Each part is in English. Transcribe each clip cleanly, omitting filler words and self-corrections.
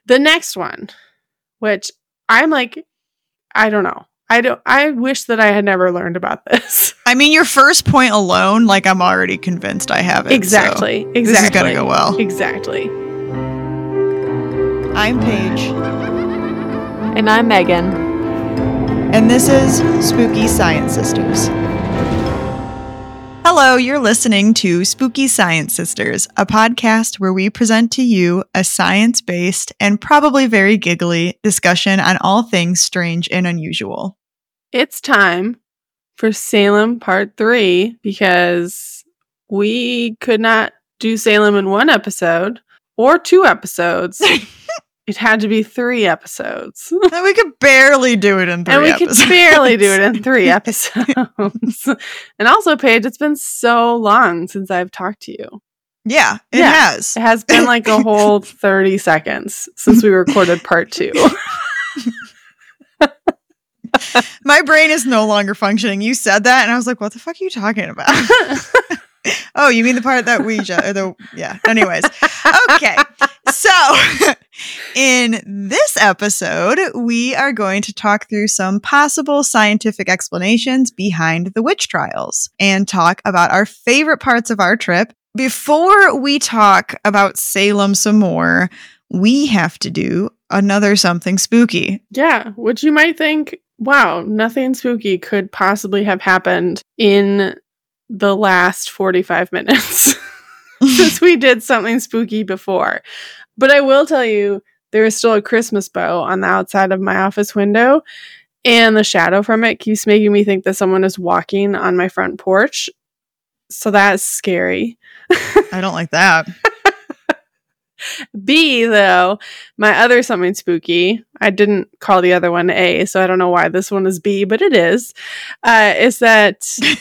The next one, which I'm like, I don't know. I wish that I had never learned about this. I mean, your first point alone, like, I'm already convinced I have it. Exactly. So this is going to go well. Exactly. I'm Paige. And I'm Megan. And this is Spooky Science Sisters. Hello, you're listening to Spooky Science Sisters, a podcast where we present to you a science-based and probably very giggly discussion on all things strange and unusual. It's time for Salem Part 3 because we could not do Salem in one episode or 2 episodes. It had to be 3 episodes. And we could barely do it in 3 episodes. Could barely do it in 3 episodes. And also, Paige, it's been so long since I've talked to you. Yeah, it has. It has been like a whole 30 seconds since we recorded Part 2. My brain is no longer functioning. You said that, and I was like, what the fuck are you talking about? Oh, you mean the part that we yeah. Anyways. Okay. So, in this episode, we are going to talk through some possible scientific explanations behind the witch trials and talk about our favorite parts of our trip. Before we talk about Salem some more, we have to do another something spooky. Yeah, which you might think, wow, nothing spooky could possibly have happened in the last 45 minutes since we did something spooky before. But I will tell you, there is still a Christmas bow on the outside of my office window, and the shadow from it keeps making me think that someone is walking on my front porch. So that's scary. I don't like that. B, though, my other something spooky, I didn't call the other one A, so I don't know why this one is B, but it is that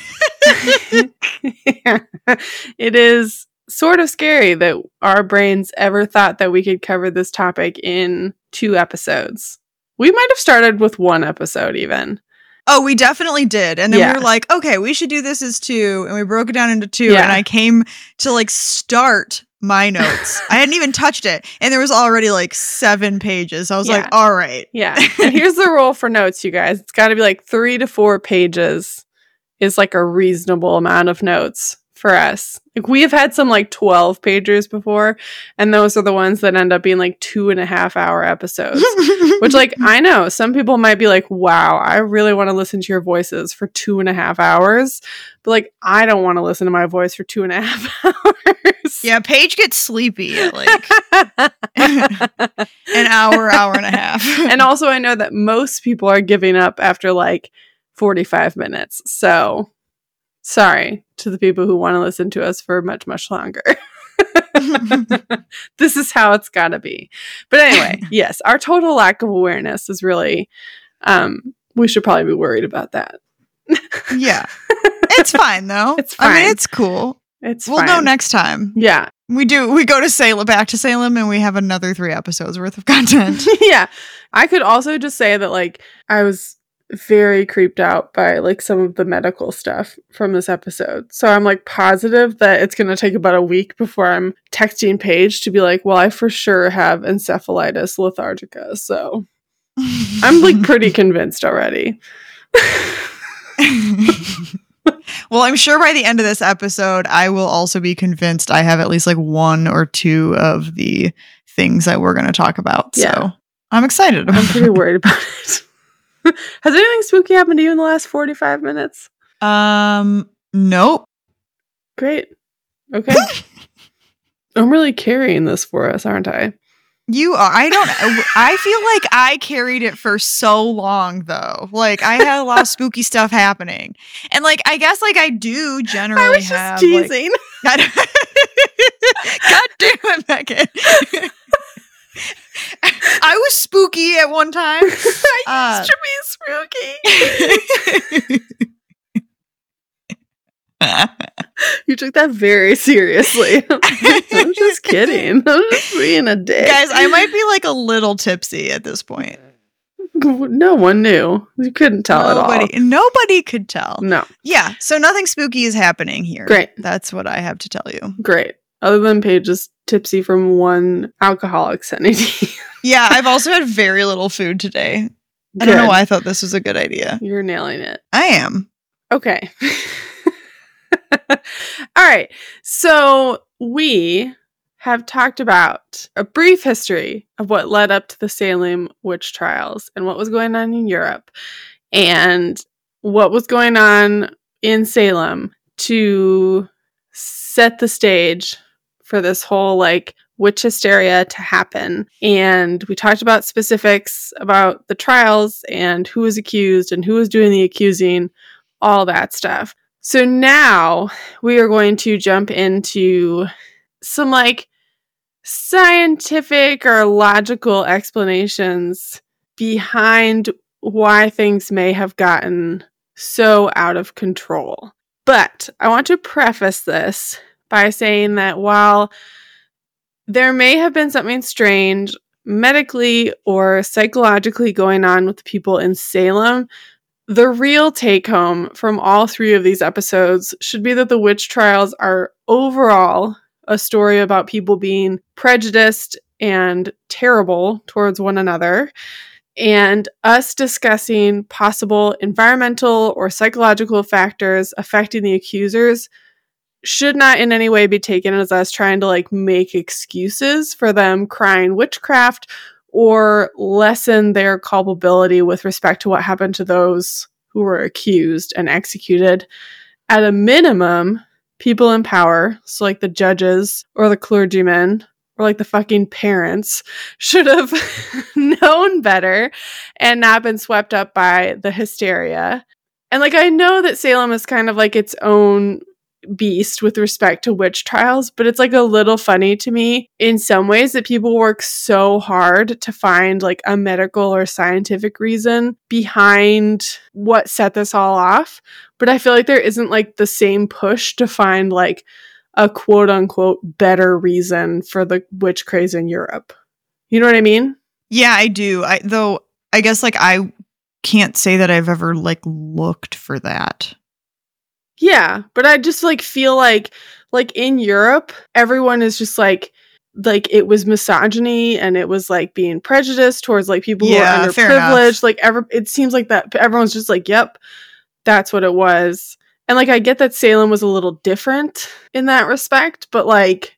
it is sort of scary that our brains ever thought that we could cover this topic in 2 episodes. We might have started with 1 episode even. Oh, we definitely did. And then we were like, okay, we should do this as 2. And we broke it down into 2. Yeah. And I came to like start my notes. I hadn't even touched it. And there was already like 7 pages. I was like, all right. Yeah. And here's the rule for notes, you guys. It's got to be like 3 to 4 pages is like a reasonable amount of notes for us. Like, we have had some like 12 pagers before, and those are the ones that end up being like 2.5-hour episodes. Which, like, I know some people might be like, wow, I really want to listen to your voices for 2.5 hours. But like, I don't want to listen to my voice for 2.5 hours. Yeah, Paige gets sleepy at like an hour and a half. And also, I know that most people are giving up after like 45 minutes. So sorry to the people who want to listen to us for much, much longer. This is how it's got to be. But anyway, yes, our total lack of awareness is really, we should probably be worried about that. Yeah. It's fine, though. It's fine. I mean, it's cool. We'll know next time. Yeah. We go to Salem, back to Salem, and we have another 3 episodes worth of content. Yeah. I could also just say that, like, I was very creeped out by like some of the medical stuff from this episode. So I'm like positive that it's going to take about a week before I'm texting Paige to be like, well, I for sure have encephalitis lethargica. So I'm like pretty convinced already. Well, I'm sure by the end of this episode, I will also be convinced I have at least like 1 or 2 of the things that we're going to talk about. Yeah. So I'm excited. I'm pretty worried about it. Has anything spooky happened to you in the last 45 minutes? Nope. Great. Okay. I'm really carrying this for us, aren't I? You are. I feel like I carried it for so long, though. Like, I had a lot of spooky stuff happening. And, like, I guess, like, I do generally have... I was just teasing. Like, God damn it, Megan. I was spooky at one time. I used to be spooky. You took that very seriously. I'm just kidding. I'm just being a dick. Guys, I might be like a little tipsy at this point. No one knew. You couldn't tell at all. Nobody could tell. No. Yeah, so nothing spooky is happening here. Great. That's what I have to tell you. Great. Other than Paige is tipsy from one alcoholic sanity. Yeah, I've also had very little food today. I don't know why I thought this was a good idea. You're nailing it. I am. Okay. All right. So we have talked about a brief history of what led up to the Salem witch trials and what was going on in Europe and what was going on in Salem to set the stage for this whole like witch hysteria to happen. And we talked about specifics about the trials and who was accused and who was doing the accusing, all that stuff. So now we are going to jump into some like scientific or logical explanations behind why things may have gotten so out of control. But I want to preface this by saying that while there may have been something strange medically or psychologically going on with the people in Salem, the real take home from all three of these episodes should be that the witch trials are overall a story about people being prejudiced and terrible towards one another, and us discussing possible environmental or psychological factors affecting the accusers should not in any way be taken as us trying to like make excuses for them crying witchcraft or lessen their culpability with respect to what happened to those who were accused and executed. At a minimum, people in power, so like the judges or the clergymen or like the fucking parents, should have known better and not been swept up by the hysteria. And like I know that Salem is kind of like its own beast with respect to witch trials, but it's like a little funny to me in some ways that people work so hard to find like a medical or scientific reason behind what set this all off, but I feel like there isn't like the same push to find like a quote unquote better reason for the witch craze in Europe. You know what I mean? Yeah, I do. Though I guess like I can't say that I've ever like looked for that. Yeah, but I just like feel like in Europe, everyone is just like it was misogyny and it was like being prejudiced towards like people who are underprivileged. Like it seems like that everyone's just like, yep, that's what it was. And like I get that Salem was a little different in that respect, but like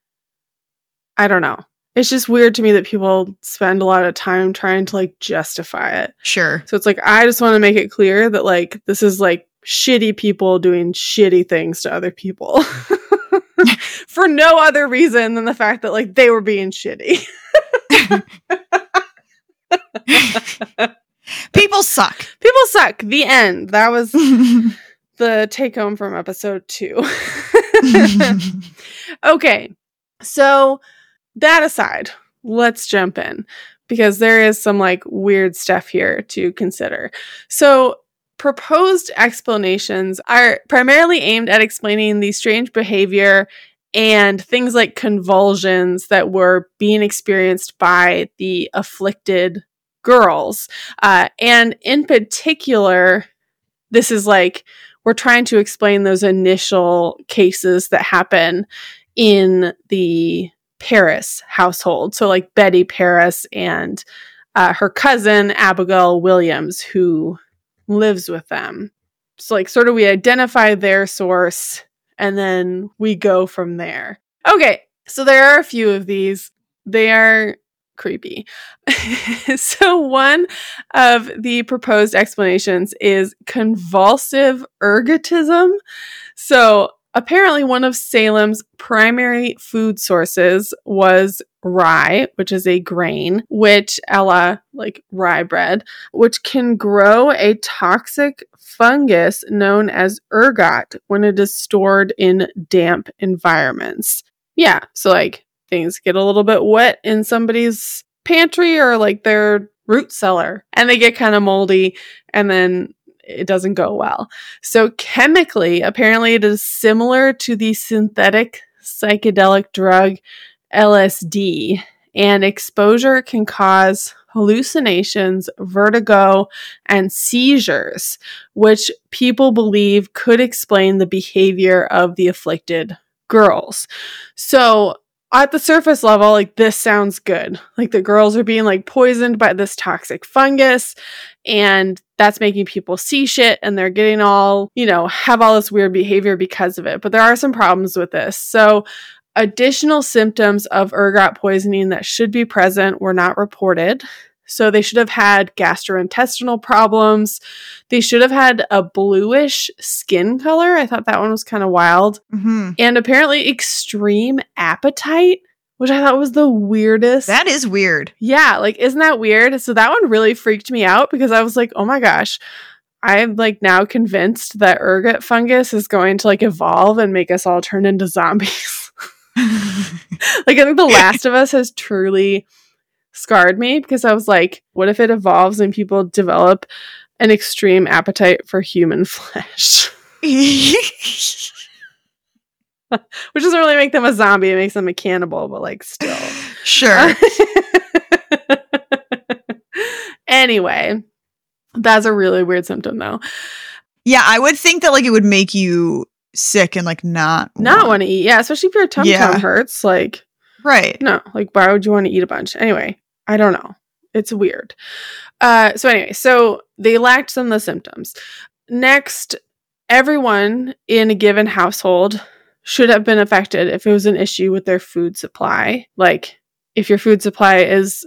I don't know. It's just weird to me that people spend a lot of time trying to like justify it. Sure. So it's like I just want to make it clear that like this is like shitty people doing shitty things to other people for no other reason than the fact that like they were being shitty. People suck. People suck. The end. That was the take home from episode 2. Okay. So that aside, let's jump in because there is some like weird stuff here to consider. So proposed explanations are primarily aimed at explaining the strange behavior and things like convulsions that were being experienced by the afflicted girls. And in particular, this is like we're trying to explain those initial cases that happen in the Parris household. So like Betty Parris and her cousin Abigail Williams, who lives with them. So like sort of we identify their source and then we go from there. Okay, so there are a few of these. They are creepy. So one of the proposed explanations is convulsive ergotism. So apparently one of Salem's primary food sources was rye, which is a grain, which like rye bread, which can grow a toxic fungus known as ergot when it is stored in damp environments. Yeah, so like things get a little bit wet in somebody's pantry or like their root cellar and they get kind of moldy and then it doesn't go well. So chemically, apparently it is similar to the synthetic psychedelic drug LSD, and exposure can cause hallucinations, vertigo, and seizures, which people believe could explain the behavior of the afflicted girls. So at the surface level, like, this sounds good. Like, the girls are being, like, poisoned by this toxic fungus, and that's making people see shit, and they're getting all, you know, have all this weird behavior because of it. But there are some problems with this. So additional symptoms of ergot poisoning that should be present were not reported. So they should have had gastrointestinal problems. They should have had a bluish skin color. I thought that one was kind of wild. Mm-hmm. And apparently extreme appetite, which I thought was the weirdest. That is weird. Yeah, like, isn't that weird? So that one really freaked me out because I was like, oh my gosh, I'm like now convinced that ergot fungus is going to like evolve and make us all turn into zombies. Like, I think The Last of Us has truly scarred me because I was like, what if it evolves and people develop an extreme appetite for human flesh? Which doesn't really make them a zombie, it makes them a cannibal, but like, still. Sure. Anyway, that's a really weird symptom though. Yeah, I would think that like it would make you sick and like not want to eat. Yeah, especially if your tum hurts. Like, right. No, like, why would you want to eat a bunch? Anyway, I don't know. It's weird. So they lacked some of the symptoms. Next, everyone in a given household should have been affected if it was an issue with their food supply. Like, if your food supply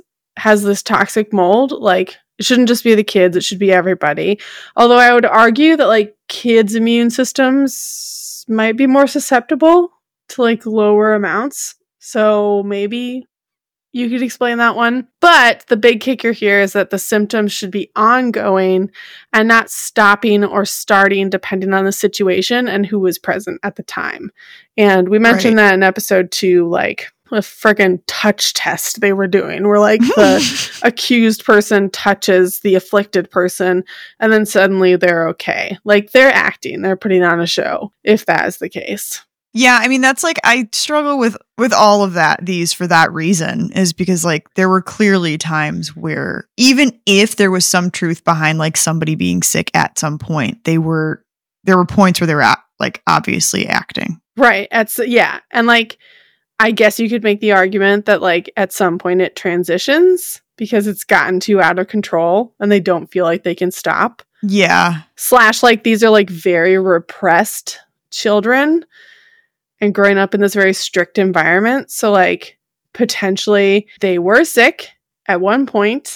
has this toxic mold, like, it shouldn't just be the kids, it should be everybody. Although I would argue that like kids' immune systems might be more susceptible to like lower amounts. So maybe you could explain that one. But the big kicker here is that the symptoms should be ongoing and not stopping or starting depending on the situation and who was present at the time. And we mentioned that in episode 2, like a freaking touch test they were doing where like the accused person touches the afflicted person and then suddenly they're okay. Like, they're acting, they're putting on a show if that is the case. Yeah, I mean, that's like, I struggle with all of these for that reason, is because like there were clearly times where even if there was some truth behind like somebody being sick at some point, there were points where they were like obviously acting. Right. And like, I guess you could make the argument that like at some point it transitions because it's gotten too out of control and they don't feel like they can stop. Yeah. / like these are like very repressed children and growing up in this very strict environment. So like potentially they were sick at one point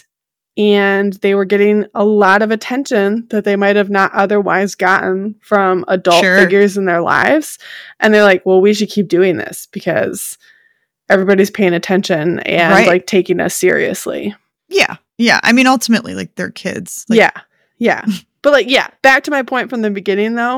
and they were getting a lot of attention that they might have not otherwise gotten from adult figures in their lives. And they're like, well, we should keep doing this because everybody's paying attention and like taking us seriously. Yeah. Yeah. I mean, ultimately, like, they're kids. Like, yeah. But like, yeah, back to my point from the beginning though.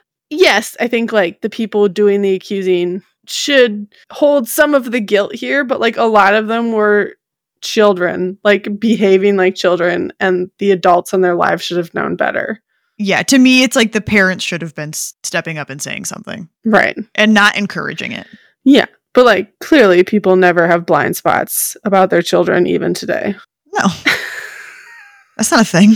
Yes, I think like the people doing the accusing should hold some of the guilt here, but like a lot of them were children, like behaving like children, and the adults in their lives should have known better. Yeah, to me, it's like the parents should have been stepping up and saying something. Right. And not encouraging it. Yeah. But like clearly people never have blind spots about their children even today. No. That's not a thing.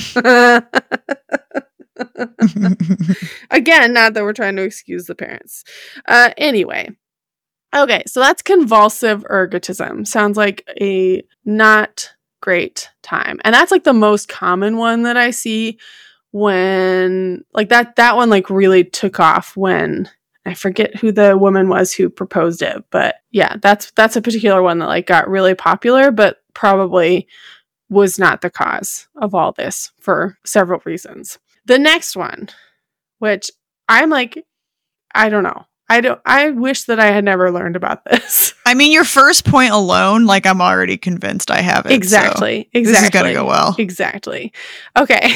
Again, not that we're trying to excuse the parents. Anyway. Okay, so that's convulsive ergotism. Sounds like a not great time. And that's like the most common one that I see when like that one like really took off when I forget who the woman was who proposed it, but yeah, that's a particular one that like got really popular, but probably was not the cause of all this for several reasons. The next one, which I'm like, I don't know. I wish that I had never learned about this. I mean, your first point alone, like I'm already convinced I have it. Exactly. So this is going to go well. Exactly. Okay.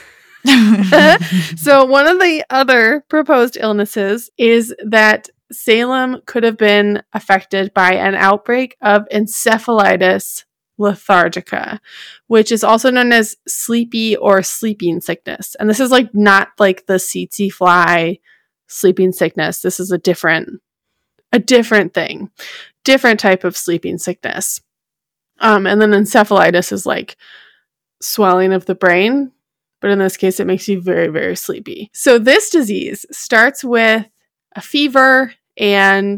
So one of the other proposed illnesses is that Salem could have been affected by an outbreak of encephalitis lethargica, which is also known as sleepy or sleeping sickness. And this is like not like the tsetse fly sleeping sickness. This is a different thing, different type of sleeping sickness. And then encephalitis is like swelling of the brain, but in this case, it makes you very, very sleepy. So this disease starts with a fever and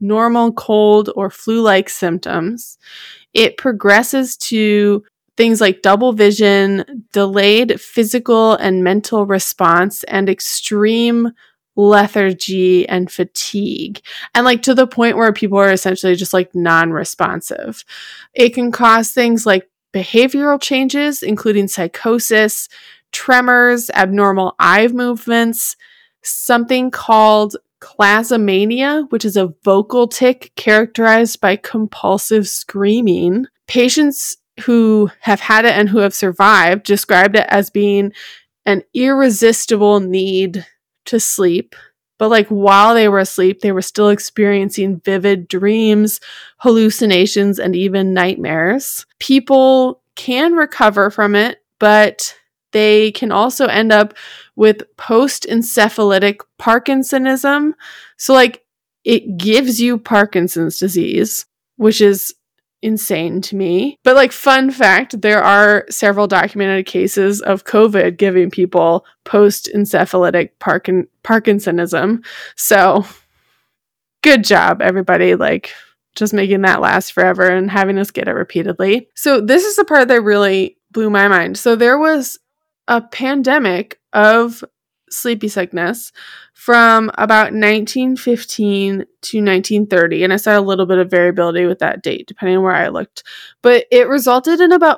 normal cold or flu-like symptoms. It progresses to things like double vision, delayed physical and mental response, and extreme lethargy and fatigue. And like to the point where people are essentially just like non-responsive. It can cause things like behavioral changes, including psychosis, tremors, abnormal eye movements, something called clazomania, which is a vocal tic characterized by compulsive screaming. Patients who have had it and who have survived described it as being an irresistible need to sleep. But like while they were asleep, they were still experiencing vivid dreams, hallucinations, and even nightmares. People can recover from it, but they can also end up with post-encephalitic Parkinsonism. So like it gives you Parkinson's disease, which is insane to me. But like fun fact, there are several documented cases of COVID giving people post-encephalitic Parkinsonism. So good job, everybody. Like just making that last forever and having us get it repeatedly. So this is the part that really blew my mind. So there was a pandemic of sleepy sickness from about 1915 to 1930. And I saw a little bit of variability with that date, depending on where I looked. But it resulted in about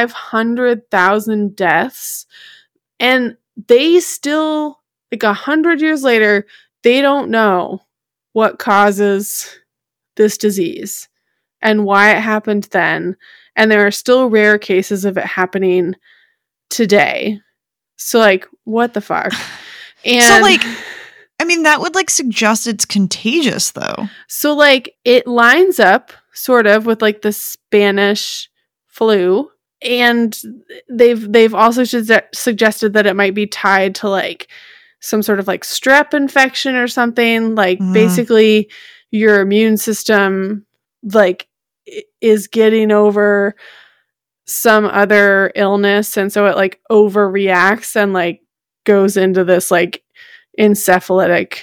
500,000 deaths. And they still, like 100 years later, they don't know what causes this disease and why it happened then. And there are still rare cases of it happening today. So like, what the fuck? And so like, I mean, that would like suggest it's contagious though. So like it lines up sort of with like the Spanish flu, and they've also suggested that it might be tied to like some sort of like strep infection or something. Like basically your immune system like is getting over some other illness, and so it like overreacts and like goes into this like encephalitic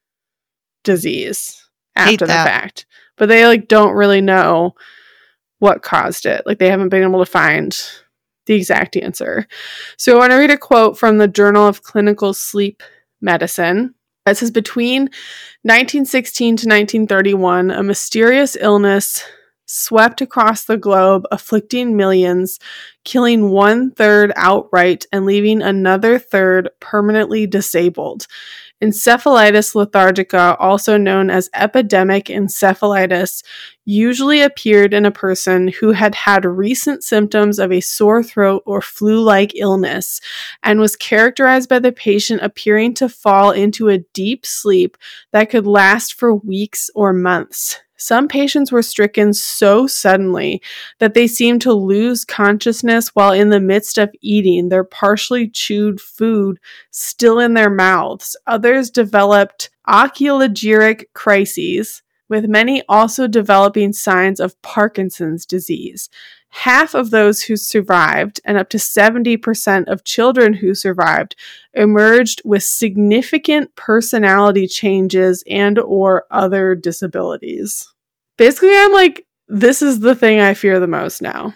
disease after the fact. But they like don't really know what caused it. Like they haven't been able to find the exact answer. So I want to read a quote from the Journal of Clinical Sleep Medicine. It says, between 1916 to 1931, a mysterious illness swept across the globe, afflicting millions, killing 1/3 outright and leaving another third permanently disabled. Encephalitis lethargica, also known as epidemic encephalitis, usually appeared in a person who had had recent symptoms of a sore throat or flu-like illness and was characterized by the patient appearing to fall into a deep sleep that could last for weeks or months. Some patients were stricken so suddenly that they seemed to lose consciousness while in the midst of eating their partially chewed food still in their mouths. Others developed oculogeric crises, with many also developing signs of Parkinson's disease. Half of those who survived, and up to 70% of children who survived, emerged with significant personality changes and or other disabilities. Basically, I'm like, this is the thing I fear the most now.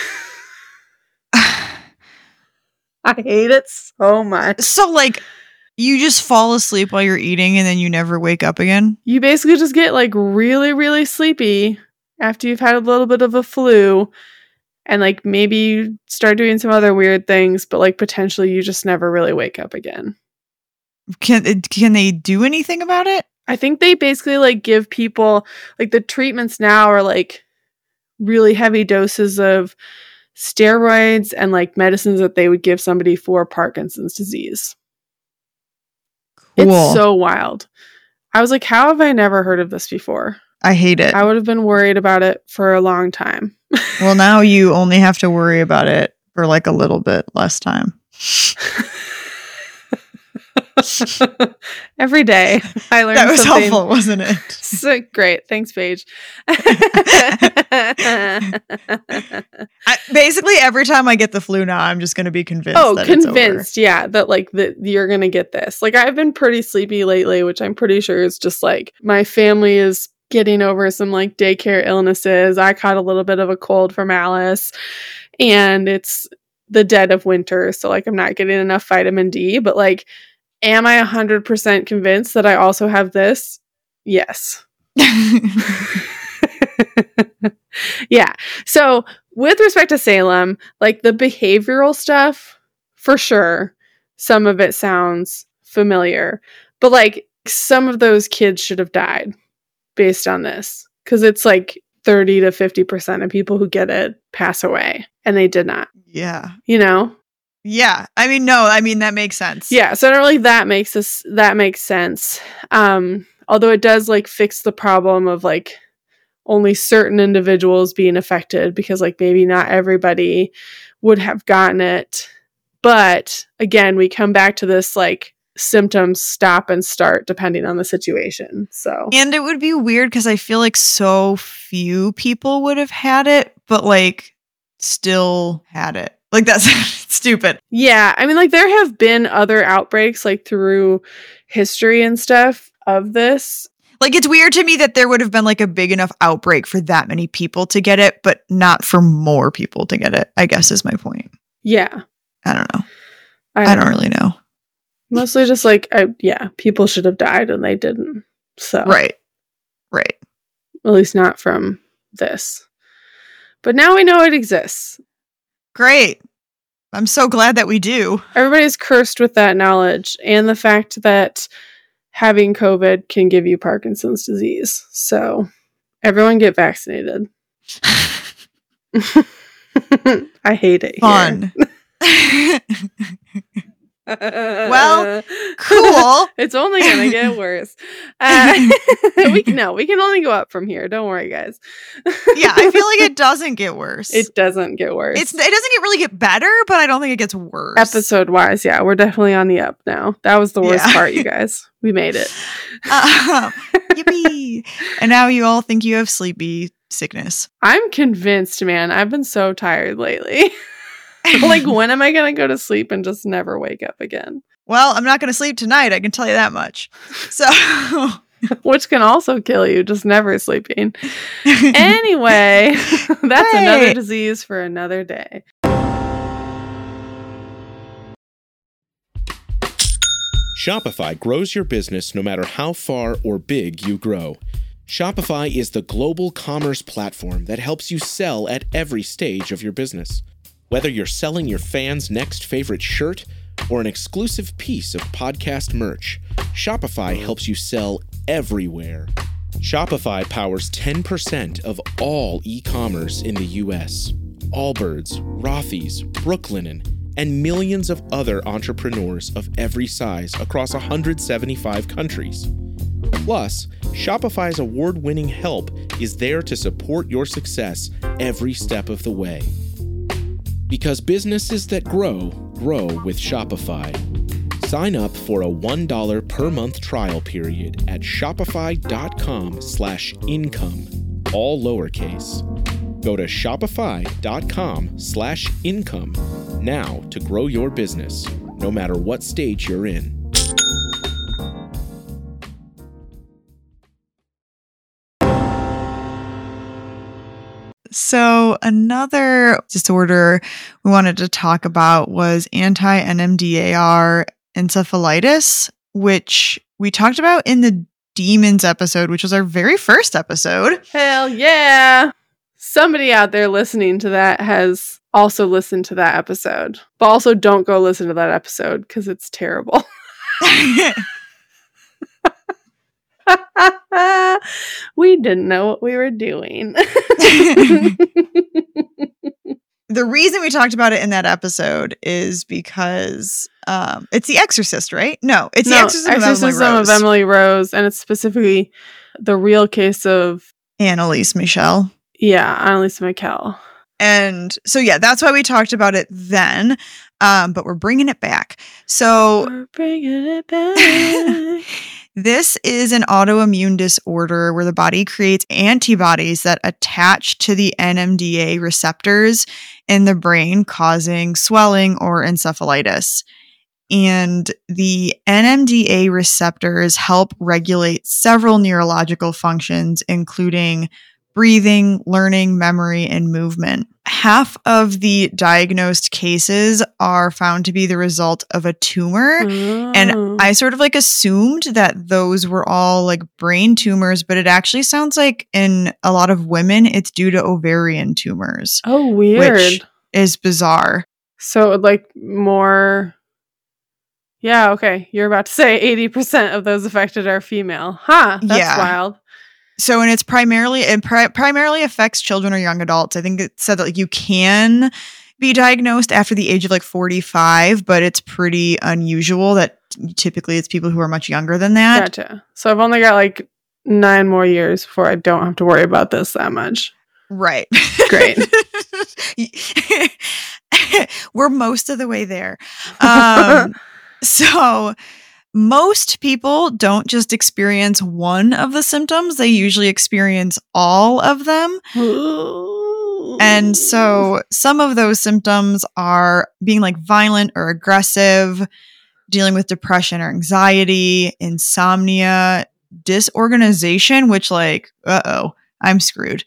I hate it so much. So like, you just fall asleep while you're eating and then you never wake up again? You basically just get like really, really sleepy after you've had a little bit of a flu. And like maybe you start doing some other weird things, but like potentially you just never really wake up again. Can they do anything about it? I think they basically like give people like the treatments now are like really heavy doses of steroids and like medicines that they would give somebody for Parkinson's disease. Cool. It's so wild. I was like, how have I never heard of this before? I hate it. I would have been worried about it for a long time. Well, now you only have to worry about it for like a little bit less time. Every day I learned that was something. Helpful, wasn't it? So great. Thanks, Paige. Basically, every time I get the flu now, I'm just going to be convinced. Yeah, that like that you're going to get this. Like I've been pretty sleepy lately, which I'm pretty sure is just like my family is getting over some like daycare illnesses. I caught a little bit of a cold from Alice, and it's the dead of winter, so like I'm not getting enough vitamin D. But like, am I 100% convinced that I also have this? Yes. Yeah. So with respect to Salem, like the behavioral stuff, for sure, some of it sounds familiar, but like some of those kids should have died based on this, because it's like 30 to 50% of people who get it pass away, and they did not. Yeah. You know? Yeah. I mean, no, I mean, that makes sense. Yeah. So I don't think that makes sense. Although it does like fix the problem of like only certain individuals being affected, because like maybe not everybody would have gotten it. But again, we come back to this like symptoms stop and start depending on the situation. So, and it would be weird because I feel like so few people would have had it, but like still had it. Like that's stupid. Yeah. I mean, like there have been other outbreaks like through history and stuff of this. Like, it's weird to me that there would have been like a big enough outbreak for that many people to get it, but not for more people to get it, I guess is my point. Yeah. I don't know. I don't really know. Mostly just like, people should have died and they didn't. So Right. At least not from this. But now we know it exists. Great. I'm so glad that we do. Everybody's cursed with that knowledge and the fact that having COVID can give you Parkinson's disease. So everyone get vaccinated. I hate it. Fun. Well, cool. It's only gonna get worse. We can only go up from here. Don't worry, guys. Yeah, I feel like it doesn't get worse. It doesn't get worse. It doesn't really get better, but I don't think it gets worse. Episode wise, yeah, we're definitely on the up now. That was the worst part, you guys. We made it. Yippee! And now you all think you have sleepy sickness. I'm convinced, man. I've been so tired lately. Like, when am I going to go to sleep and just never wake up again? Well, I'm not going to sleep tonight. I can tell you that much. So, which can also kill you, just never sleeping. Anyway, that's another disease for another day. Shopify grows your business no matter how far or big you grow. Shopify is the global commerce platform that helps you sell at every stage of your business. Whether you're selling your fans' next favorite shirt or an exclusive piece of podcast merch, Shopify helps you sell everywhere. Shopify powers 10% of all e-commerce in the US. Allbirds, Rothy's, Brooklinen, and millions of other entrepreneurs of every size across 175 countries. Plus, Shopify's award-winning help is there to support your success every step of the way. Because businesses that grow with Shopify. Sign up for a $1 per month trial period at shopify.com/income, all lowercase. Go to shopify.com/income now to grow your business, no matter what stage you're in. So another disorder we wanted to talk about was anti-NMDAR encephalitis, which we talked about in the demons episode, which was our very first episode. Hell yeah. Somebody out there listening to that has also listened to that episode. But also don't go listen to that episode because it's terrible. We didn't know what we were doing. The reason we talked about it in that episode is because it's The Exorcist, right? No, it's The Exorcism of Emily Rose, and it's specifically the real case of Annalise Michel. Yeah, Annalise Michel. And so, yeah, that's why we talked about it then, but we're bringing it back. So we're bringing it back. This is an autoimmune disorder where the body creates antibodies that attach to the NMDA receptors in the brain, causing swelling or encephalitis. and the NMDA receptors help regulate several neurological functions, including breathing, learning, memory, and movement. Half of the diagnosed cases are found to be the result of a tumor. And I sort of like assumed that those were all like brain tumors, but it actually sounds like in a lot of women, it's due to ovarian tumors. Oh, weird. Which is bizarre. So like more... Yeah, okay. You're about to say 80% of those affected are female. Huh, that's wild. So, and it's primarily affects children or young adults. I think it said that like you can be diagnosed after the age of like 45, but it's pretty unusual that typically it's people who are much younger than that. Gotcha. So I've only got like 9 more years before I don't have to worry about this that much. Right. Great. We're most of the way there. So most people don't just experience one of the symptoms. They usually experience all of them. And so some of those symptoms are being like violent or aggressive, dealing with depression or anxiety, insomnia, disorganization, which like, I'm screwed.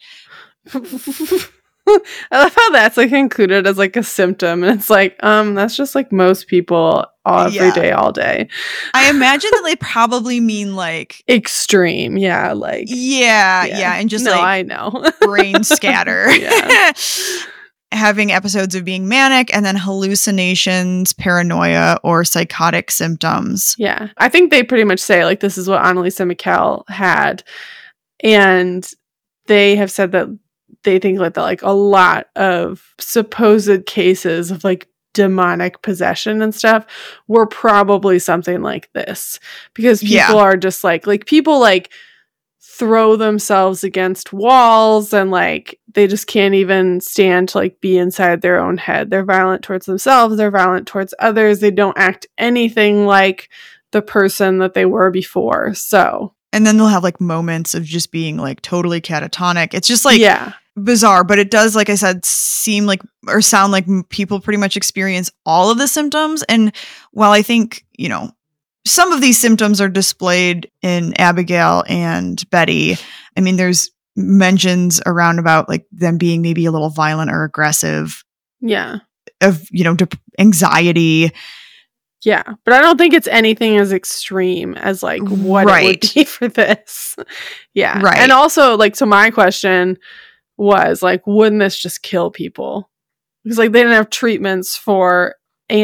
I love how that's like included as like a symptom, and it's like that's just like most people every day, all day. I imagine that they probably mean like extreme, like and just like I know brain scatter, having episodes of being manic, and then hallucinations, paranoia, or psychotic symptoms. Yeah, I think they pretty much say like this is what Annalisa Mikel had, and they have said that they think that like a lot of supposed cases of like demonic possession and stuff were probably something like this, because people are just like people like throw themselves against walls and like they just can't even stand to like be inside their own head. They're violent towards themselves. They're violent towards others. They don't act anything like the person that they were before. So, and then they'll have like moments of just being like totally catatonic. It's just like, bizarre, but it does, like I said, seem like or sound like people pretty much experience all of the symptoms. And while I think, you know, some of these symptoms are displayed in Abigail and Betty, I mean, there's mentions around about like them being maybe a little violent or aggressive. Yeah. Of, you know, anxiety. Yeah. But I don't think it's anything as extreme as like what it would be for this. Yeah. Right. And also like, so my question was like, wouldn't this just kill people? Because like they didn't have treatments for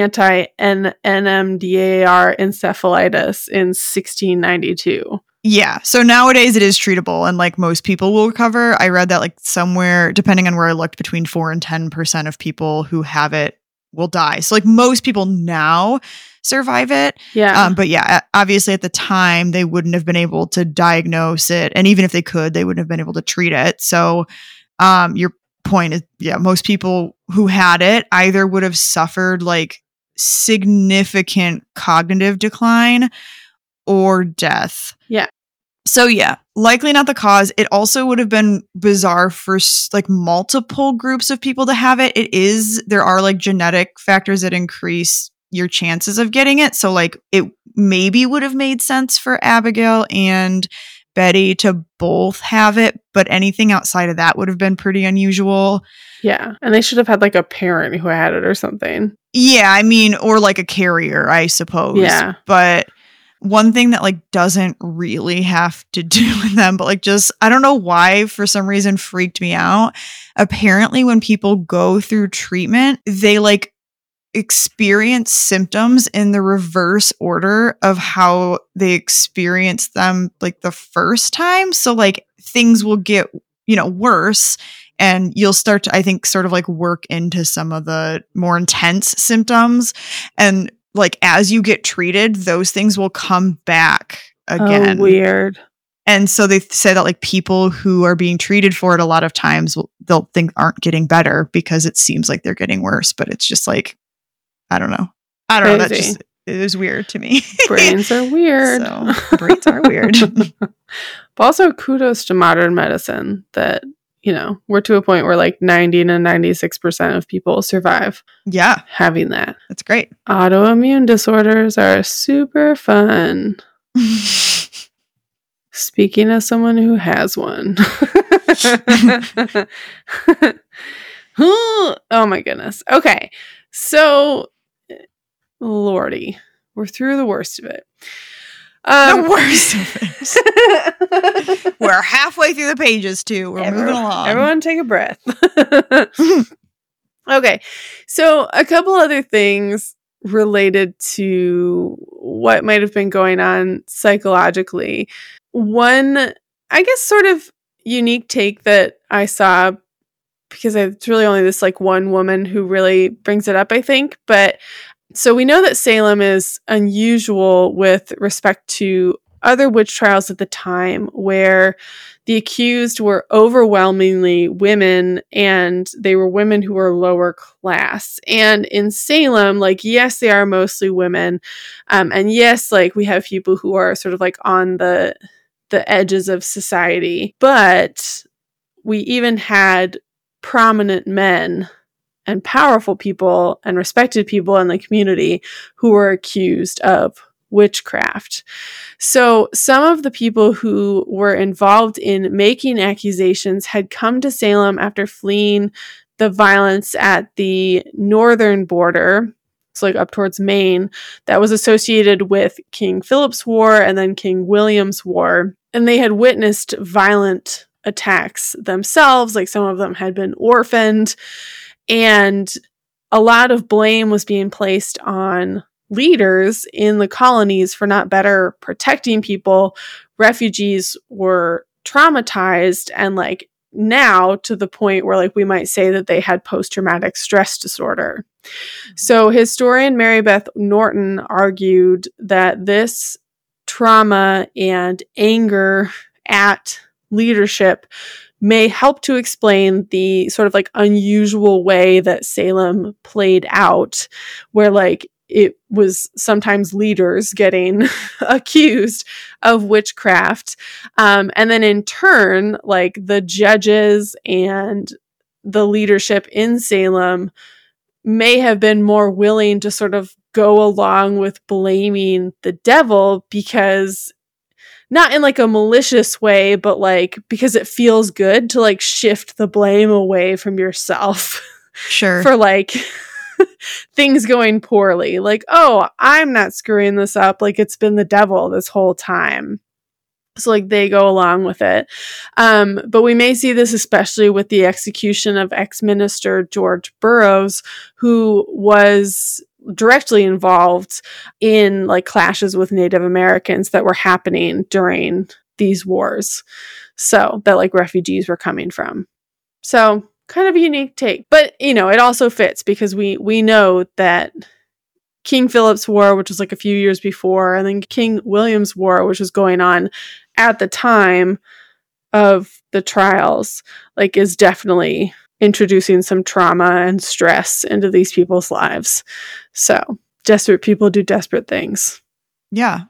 anti-NMDAR encephalitis in 1692. Yeah. So nowadays it is treatable and like most people will recover. I read that like somewhere, depending on where I looked, between 4 and 10% of people who have it will die. So like most people now survive it. Yeah. But yeah, obviously at the time they wouldn't have been able to diagnose it. And even if they could, they wouldn't have been able to treat it. So your point is, most people who had it either would have suffered like significant cognitive decline or death. Yeah. So yeah, likely not the cause. It also would have been bizarre for like multiple groups of people to have it. There are like genetic factors that increase your chances of getting it. So like it maybe would have made sense for Abigail and Betty to both have it, but anything outside of that would have been pretty unusual. Yeah. And they should have had like a parent who had it or something. Yeah. I mean, or like a carrier, I suppose. Yeah. But one thing that like doesn't really have to do with them, but like just, I don't know why, for some reason freaked me out. Apparently when people go through treatment, they like experience symptoms in the reverse order of how they experienced them like the first time. So like things will get, you know, worse and you'll start to, I think, sort of like work into some of the more intense symptoms. And like as you get treated, those things will come back again. Oh, weird. And so they say that like people who are being treated for it a lot of times they'll think aren't getting better because it seems like they're getting worse, but it's just like, I don't know. That just, it was weird to me. Brains are weird. So, brains are weird. But also kudos to modern medicine that, we're to a point where like 90 to 96% of people survive Yeah, having that. that's great. Autoimmune disorders are super fun. Speaking as someone who has one. Oh my goodness. Okay. So, Lordy, we're through the worst of it. The worst of it. We're halfway through the pages, too. We're moving along. Everyone take a breath. Okay. So, a couple other things related to what might have been going on psychologically. One, I guess, sort of unique take that I saw, because it's really only this like one woman who really brings it up, I think. But so we know that Salem is unusual with respect to other witch trials at the time, where the accused were overwhelmingly women, and they were women who were lower class. And in Salem, like, yes, they are mostly women. And yes, like, we have people who are sort of like on the edges of society, but we even had prominent men and powerful people and respected people in the community who were accused of witchcraft. So some of the people who were involved in making accusations had come to Salem after fleeing the violence at the northern border, so like up towards Maine, that was associated with King Philip's War and then King William's War. And they had witnessed violent attacks themselves, like some of them had been orphaned, and a lot of blame was being placed on leaders in the colonies for not better protecting people. Refugees were traumatized, and like now to the point where like we might say that they had post-traumatic stress disorder. So historian Mary Beth Norton argued that this trauma and anger at leadership may help to explain the sort of like unusual way that Salem played out, where like it was sometimes leaders getting accused of witchcraft. And then in turn, like the judges and the leadership in Salem may have been more willing to sort of go along with blaming the devil, because not in like a malicious way, but like because it feels good to like shift the blame away from yourself. Sure. For like things going poorly. Like, oh, I'm not screwing this up. Like it's been the devil this whole time. So like they go along with it. But we may see this especially with the execution of ex-minister George Burroughs, who was directly involved in like clashes with Native Americans that were happening during these wars. So that like refugees were coming from. So kind of a unique take, but it also fits because we know that King Philip's War, which was like a few years before, and then King William's War, which was going on at the time of the trials, like is definitely introducing some trauma and stress into these people's lives. So desperate people do desperate things. Yeah.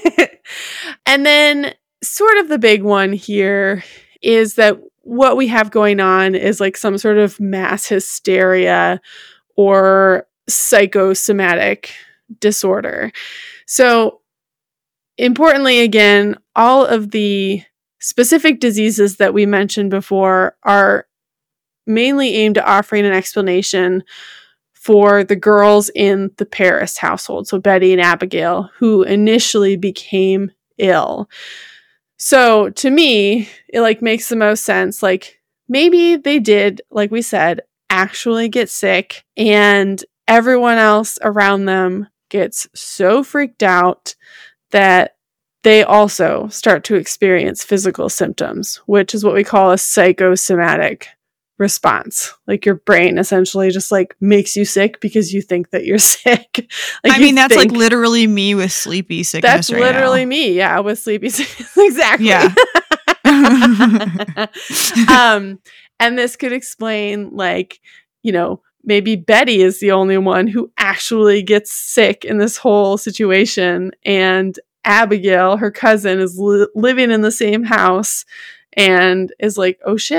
And then sort of the big one here is that what we have going on is like some sort of mass hysteria or psychosomatic disorder. So importantly, again, all of the specific diseases that we mentioned before are mainly aimed at offering an explanation for the girls in the Paris household, so Betty and Abigail, who initially became ill. So to me, it like makes the most sense. Like maybe they did, like we said, actually get sick, and everyone else around them gets so freaked out that they also start to experience physical symptoms, which is what we call a psychosomatic response. Like your brain essentially just like makes you sick because you think that you're sick. Like, I mean, that's like literally me with sleepy sickness. That's right literally now. me, yeah, with sleepy sickness. Exactly. Yeah. And this could explain, like, maybe Betty is the only one who actually gets sick in this whole situation, and Abigail, her cousin, is living in the same house and is like, oh shit,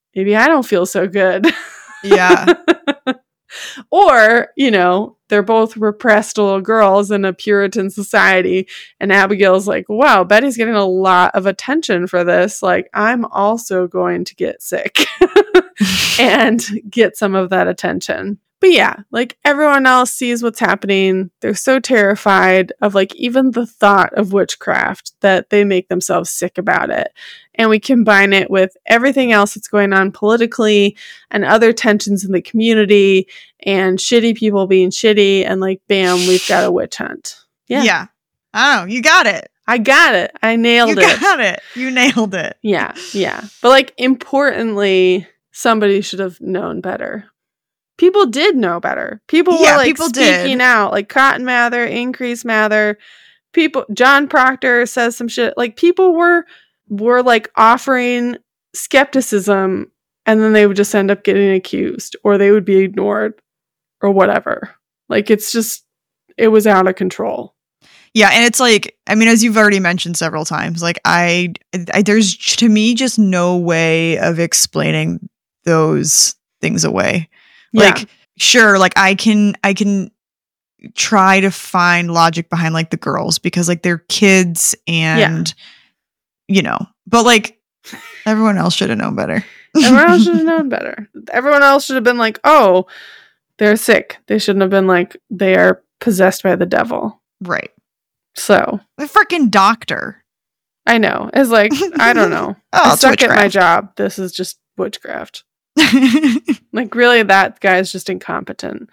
maybe I don't feel so good. Yeah. Or, they're both repressed little girls in a Puritan society. And Abigail's like, wow, Betty's getting a lot of attention for this. Like, I'm also going to get sick and get some of that attention. But yeah, like everyone else sees what's happening. They're so terrified of like even the thought of witchcraft that they make themselves sick about it. And we combine it with everything else that's going on politically and other tensions in the community and shitty people being shitty. And like, bam, we've got a witch hunt. Yeah. Oh, you got it. I got it. I nailed it. You got it. You nailed it. Yeah. Yeah. But like, importantly, somebody should have known better. People did know better. People were like speaking out, like Cotton Mather, Increase Mather. People, John Proctor says some shit. Like people were like offering skepticism, and then they would just end up getting accused, or they would be ignored, or whatever. Like it was out of control. Yeah, and it's like, I mean, as you've already mentioned several times, like I there's to me just no way of explaining those things away. Like, sure, like I can try to find logic behind like the girls because like they're kids and, but like everyone else should have known better. Everyone else should have known better. Everyone else should have been like, oh, they're sick. They shouldn't have been like, they are possessed by the devil. Right. So. The freaking doctor. I know. It's like, I don't know. I suck at my job. This is just witchcraft. Like really that guy's just incompetent.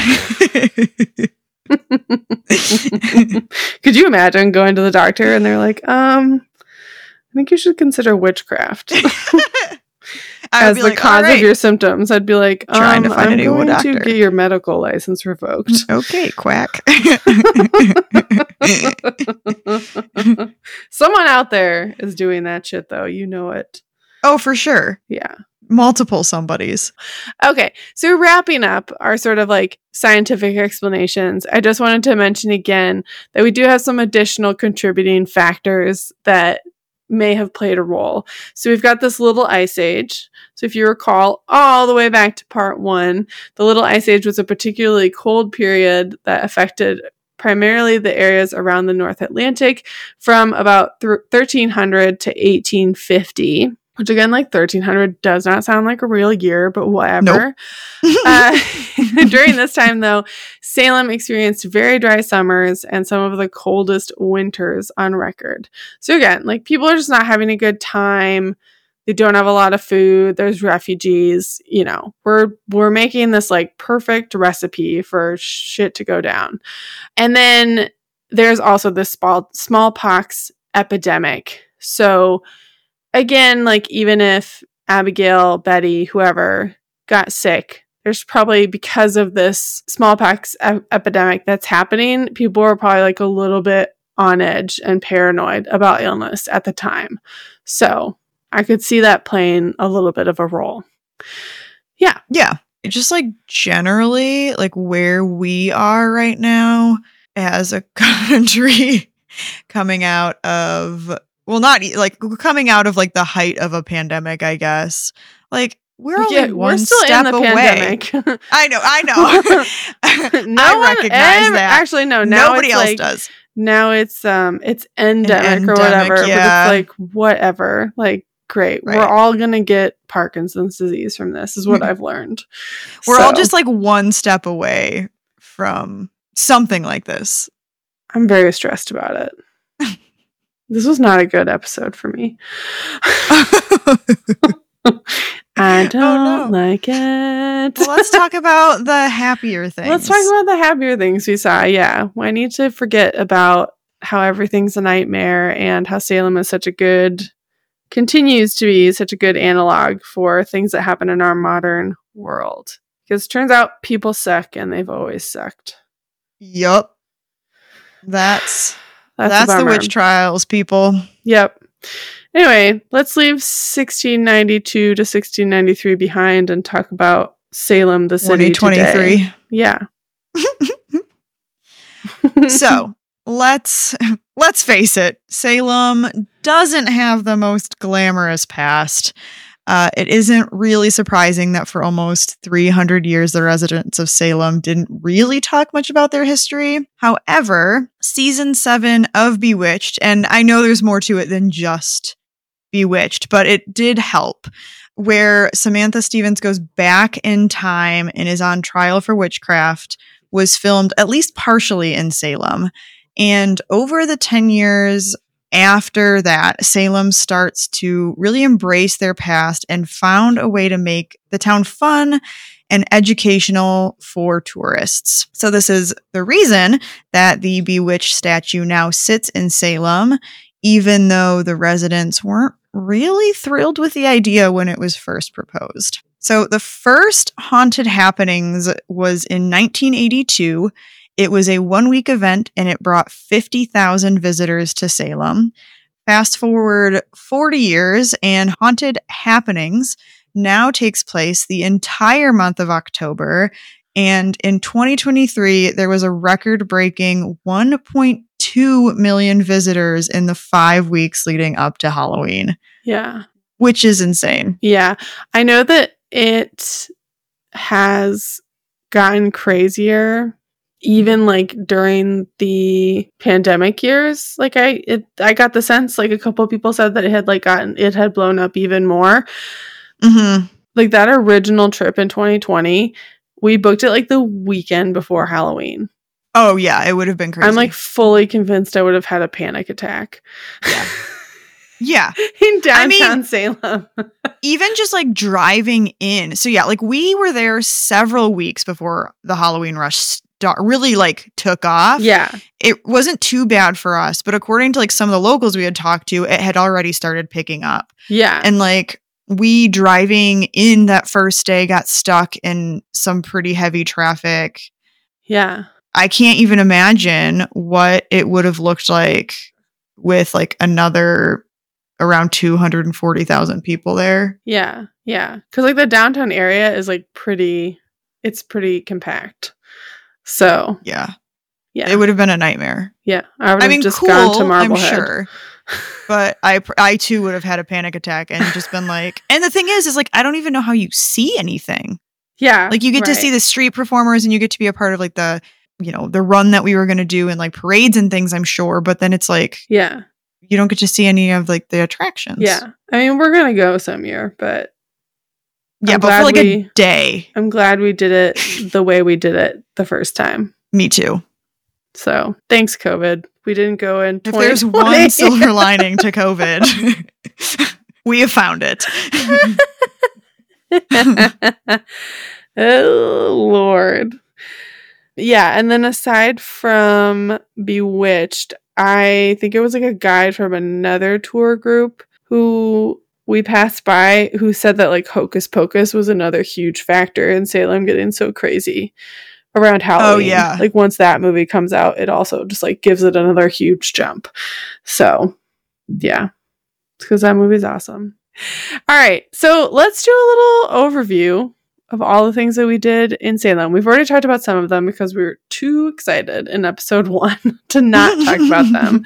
Could you imagine going to the doctor and they're like, I think you should consider witchcraft as the cause of your symptoms. I'd be like, trying to find a new doctor. To get your medical license revoked. Okay, quack. Someone out there is doing that shit though, you know it. Oh, for sure. Yeah. Multiple somebodies. Okay, so wrapping up our sort of like scientific explanations, I just wanted to mention again that we do have some additional contributing factors that may have played a role. So we've got this little ice age. So if you recall all the way back to part 1, the little ice age was a particularly cold period that affected primarily the areas around the North Atlantic from about 1300 to 1850. Which again, like 1300 does not sound like a real year, but whatever. Nope. During this time, though, Salem experienced very dry summers and some of the coldest winters on record. So again, like people are just not having a good time. They don't have a lot of food. There's refugees. We're making this like perfect recipe for shit to go down. And then there's also this smallpox epidemic. So again, like even if Abigail, Betty, whoever got sick, there's probably because of this smallpox epidemic that's happening, people are probably like a little bit on edge and paranoid about illness at the time. So I could see that playing a little bit of a role. Yeah. Yeah. Just like generally like where we are right now as a country coming out of not like coming out of like the height of a pandemic, I guess. Like we're only one still step in the away. Pandemic. I know. I recognize that. Actually, no. Now nobody else like, does. Now it's endemic or whatever. Yeah. But it's like whatever. Like great. Right. We're all gonna get Parkinson's disease from this. Is what I've learned. We're all just like one step away from something like this. I'm very stressed about it. This was not a good episode for me. I don't like it. Well, let's talk about the happier things. Let's talk about the happier things we saw. Yeah. I need to forget about how everything's a nightmare and how Salem is continues to be such a good analog for things that happen in our modern world. Because it turns out people suck and they've always sucked. Yup. That's the witch trials, people. Yep. Anyway, let's leave 1692 to 1693 behind and talk about Salem, the city 2023. Today. Yeah. So let's face it. Salem doesn't have the most glamorous past. It isn't really surprising that for almost 300 years, the residents of Salem didn't really talk much about their history. However, season 7 of Bewitched, and I know there's more to it than just Bewitched, but it did help, where Samantha Stevens goes back in time and is on trial for witchcraft, was filmed at least partially in Salem. And over the 10 years after that, Salem starts to really embrace their past and found a way to make the town fun and educational for tourists. So this is the reason that the Bewitched statue now sits in Salem, even though the residents weren't really thrilled with the idea when it was first proposed. So the first haunted happenings was in 1982. It was a 1-week event and it brought 50,000 visitors to Salem. Fast forward 40 years and Haunted Happenings now takes place the entire month of October. And in 2023, there was a record-breaking 1.2 million visitors in the 5 weeks leading up to Halloween. Yeah. Which is insane. Yeah. I know that it has gotten crazier even like during the pandemic years. Like I got the sense like a couple of people said that it had blown up even more. Mm-hmm. Like that original trip in 2020, we booked it like the weekend before Halloween. Oh yeah, it would have been crazy. I'm like fully convinced I would have had a panic attack. Yeah. Yeah. In downtown Salem. Even just like driving in. So yeah, like we were there several weeks before the Halloween rush really like took off. Yeah. It wasn't too bad for us, but according to like some of the locals we had talked to, it had already started picking up. Yeah. And like we driving in that first day got stuck in some pretty heavy traffic. Yeah. I can't even imagine what it would have looked like with like another around 240,000 people there. Yeah. Yeah. Cause like the downtown area is like it's pretty compact. So yeah. Yeah. It would have been a nightmare. Yeah. I would have just cool, gone to Marblehead. I'm sure. But I too would have had a panic attack and just been like, and the thing is like, I don't even know how you see anything. Yeah. Like you get to see the street performers and you get to be a part of like the, you know, the run that we were going to do and like parades and things, I'm sure. But then it's like, yeah, you don't get to see any of like the attractions. Yeah. I mean, we're going to go some year, but yeah, but for like a day. I'm glad we did it the way we did it the first time. Me too. So thanks, COVID. We didn't go in 2020. If there's one silver lining to COVID, we have found it. Oh, Lord. Yeah. And then aside from Bewitched, I think it was like a guide from another tour group who we passed by who said that like Hocus Pocus was another huge factor in Salem getting so crazy around Halloween. Oh, yeah. Like once that movie comes out, it also just like gives it another huge jump. So yeah, because that movie's awesome. All right. So let's do a little overview of all the things that we did in Salem. We've already talked about some of them because we were too excited in episode 1 to not talk about them.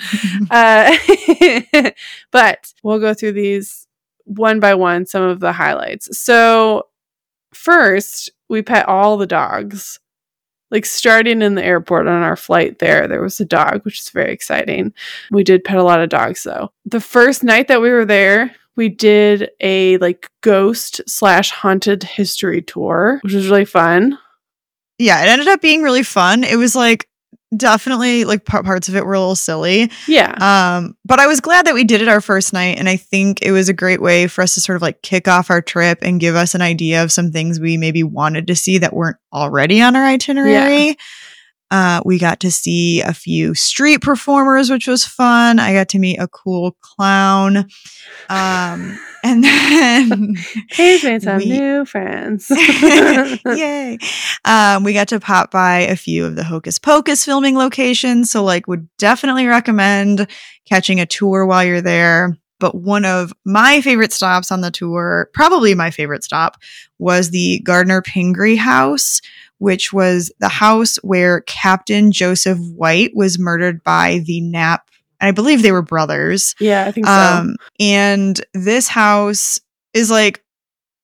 But we'll go through these one by one, some of the highlights. So first, we pet all the dogs. Like starting in the airport on our flight there was a dog, which is very exciting. We did pet a lot of dogs though. The first night that we were there, we did a like ghost/haunted history tour, which was really fun. Yeah, it ended up being really fun. It was like definitely like parts of it were a little silly. Yeah. But I was glad that we did it our first night. And I think it was a great way for us to sort of like kick off our trip and give us an idea of some things we maybe wanted to see that weren't already on our itinerary. Yeah. We got to see a few street performers, which was fun. I got to meet a cool clown. And then he's made some new friends. Yay. We got to pop by a few of the Hocus Pocus filming locations. So like would definitely recommend catching a tour while you're there. But one of my favorite stops on the tour, probably my favorite stop, was the Gardner Pingree house, which was the house where Captain Joseph White was murdered by the Knapp. I believe they were brothers. Yeah, I think so. And this house is like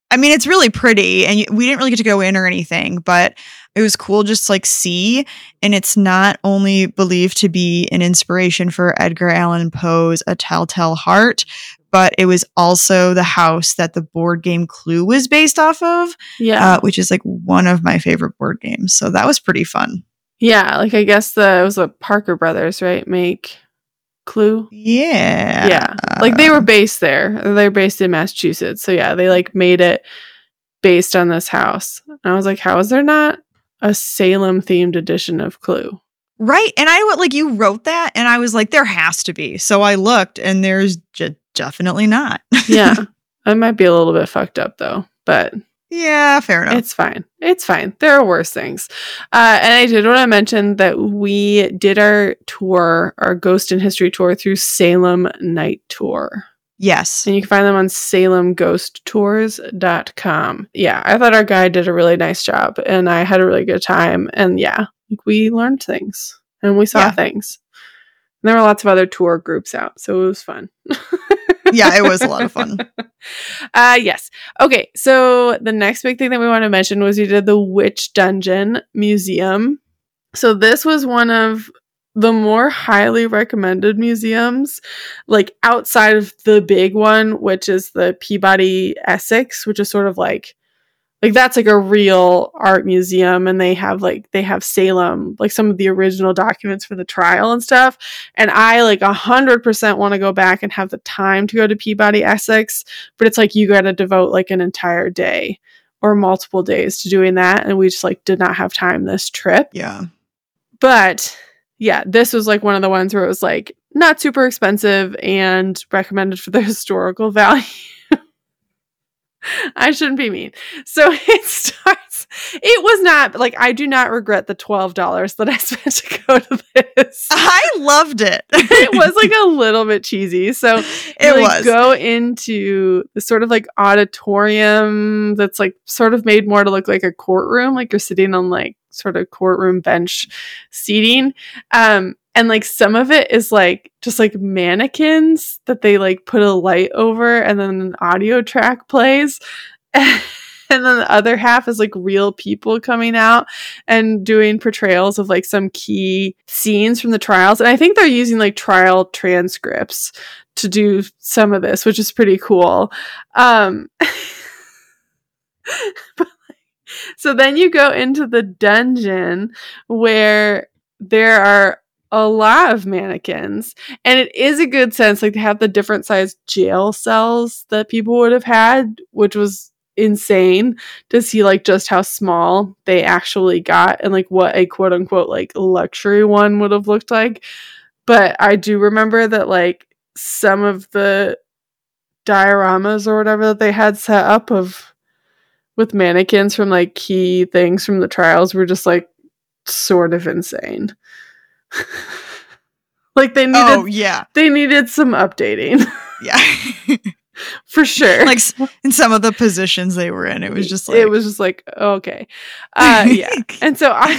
I mean, it's really pretty, and we didn't really get to go in or anything, but it was cool just to, like, see. And it's not only believed to be an inspiration for Edgar Allan Poe's A Telltale Heart, but it was also the house that the board game Clue was based off of, which is like one of my favorite board games. So that was pretty fun. Yeah, like I guess it was the Parker brothers, right? Make Clue. Yeah. Like they were based there. They're based in Massachusetts. So yeah, they like made it based on this house. And I was like, how is there not a Salem themed edition of Clue? Right. And you wrote that and I was like, there has to be. So I looked and there's definitely not. Yeah. It might be a little bit fucked up though, but yeah, fair enough. It's fine. It's fine. There are worse things. And I did want to mention that we did our tour, our Ghost in History tour through Salem Night Tour. Yes. And you can find them on salemghosttours.com. Yeah, I thought our guide did a really nice job and I had a really good time. And yeah, we learned things and we saw things. And there were lots of other tour groups out, so it was fun. Yeah, it was a lot of fun. Yes. Okay, so the next big thing that we want to mention was we did the Witch Dungeon Museum. So this was one of the more highly recommended museums, like outside of the big one, which is the Peabody Essex, which is sort of like that's like a real art museum, and they have Salem, like some of the original documents for the trial and stuff. And I 100% want to go back and have the time to go to Peabody Essex, but it's like you got to devote like an entire day or multiple days to doing that, and we just did not have time this trip. Yeah. But yeah, this was like one of the ones where it was like not super expensive and recommended for the historical value. I shouldn't be mean. So it was not I do not regret the $12 that I spent to go to this. I loved it. It was a little bit cheesy. So it was. Go into the sort of auditorium that's sort of made more to look like a courtroom, like you're sitting on sort of courtroom bench seating. And some of it is just mannequins that they put a light over and then an audio track plays. And then the other half is real people coming out and doing portrayals of some key scenes from the trials. And I think they're using trial transcripts to do some of this, which is pretty cool. So then you go into the dungeon where there are a lot of mannequins, and it is a good sense to have the different sized jail cells that people would have had, which was insane to see just how small they actually got and what a quote unquote luxury one would have looked like. But I do remember that some of the dioramas or whatever that they had set up with mannequins from key things from the trials were just sort of insane. They needed some updating. Yeah. For sure. In some of the positions they were in, it was just okay. Yeah. And so all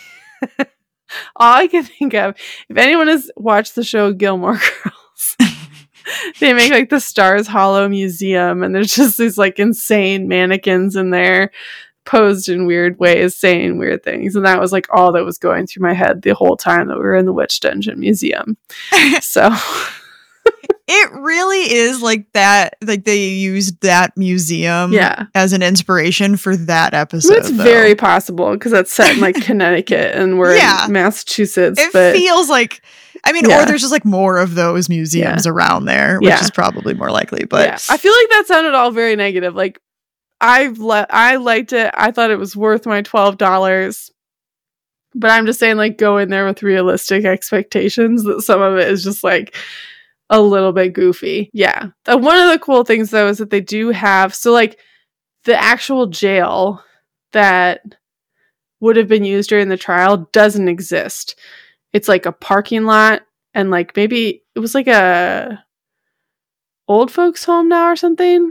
I can think of, if anyone has watched the show Gilmore Girls, they make the Stars Hollow Museum, and there's just these insane mannequins in there posed in weird ways, saying weird things. And that was all that was going through my head the whole time that we were in the Witch Dungeon Museum. So it really is that, they used that museum as an inspiration for that episode. It's very possible because that's set in Connecticut and we're in Massachusetts. It feels or there's just more of those museums around there, which is probably more likely. But I feel that sounded all very negative. I liked it. I thought it was worth my $12. But I'm just saying, go in there with realistic expectations that some of it is just a little bit goofy. Yeah. One of the cool things though is that they do have the actual jail that would have been used during the trial doesn't exist. It's a parking lot, and maybe it was a old folks home now or something.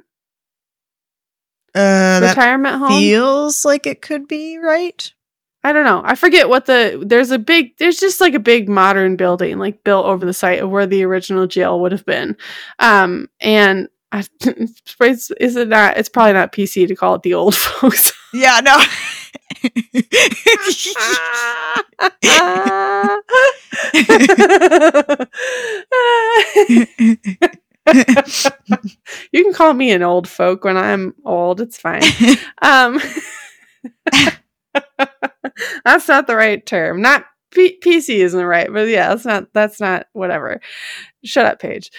Retirement home feels like it could be, right? I don't know. I forget what there's just a big modern building built over the site of where the original jail would have been. And Is it not? It's probably not PC to call it the old folks. Yeah, no. You can call me an old folk when I'm old. It's fine. That's not the right term. Not PC isn't right, but yeah, that's not whatever. Shut up, Paige.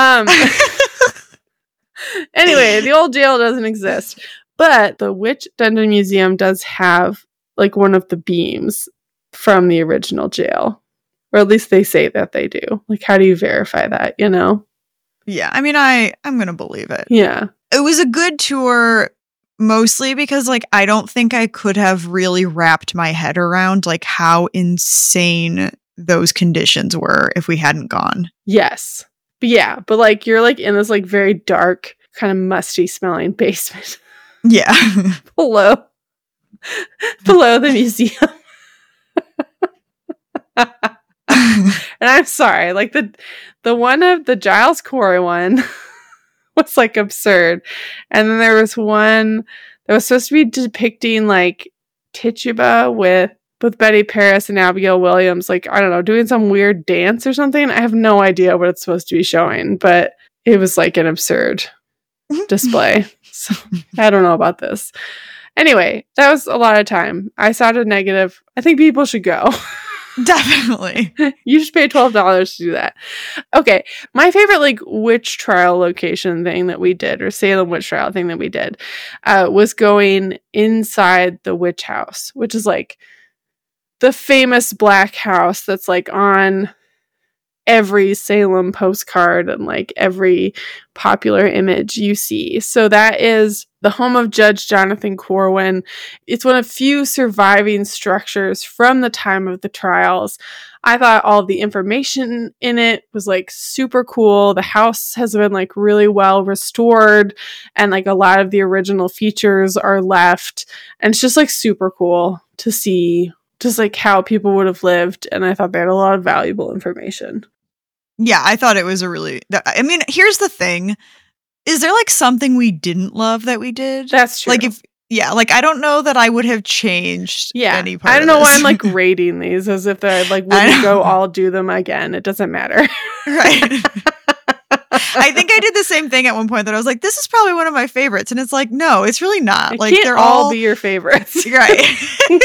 Anyway, the old jail doesn't exist, but the Witch Dungeon Museum does have like one of the beams from the original jail, or at least they say that they do. Like, how do you verify that? You know? Yeah, I mean, I'm gonna believe it. Yeah, it was a good tour. Mostly because, like, I don't think I could have really wrapped my head around, like, how insane those conditions were if we hadn't gone. Yes. But yeah, but, like, you're, like, in this, like, very dark, kind of musty smelling basement. Yeah. below the museum. And I'm sorry, like, the one of the Giles Corey one was like absurd, and then there was one that was supposed to be depicting like Tituba with Betty Paris and Abigail Williams, like, I don't know, doing some weird dance or something. I have no idea what it's supposed to be showing, but it was like an absurd display. So I don't know about this. Anyway, that was a lot of time. I sounded negative. I think people should go. Definitely. You should pay $12 to do that. Okay. My favorite like witch trial location thing that we did, or Salem witch trial thing that we did, was going inside the witch house, which is like the famous black house that's like on every Salem postcard and like every popular image you see. So that is the home of Judge Jonathan Corwin. It's one of few surviving structures from the time of the trials. I thought all the information in it was like super cool. The house has been like really well restored, and like a lot of the original features are left. And it's just like super cool to see just like how people would have lived. And I thought they had a lot of valuable information. Yeah, I thought it was a really... I mean, here's the thing. Is there, like, something we didn't love that we did? That's true. Like, like, I don't know that I would have changed any part I don't know of why this. I'm, like, rating these as if I, like, wouldn't go all do them again. It doesn't matter. Right. I think I did the same thing at one point that I was like, this is probably one of my favorites. And it's like, no, it's really not. It like, can't they're all be your favorites. Right.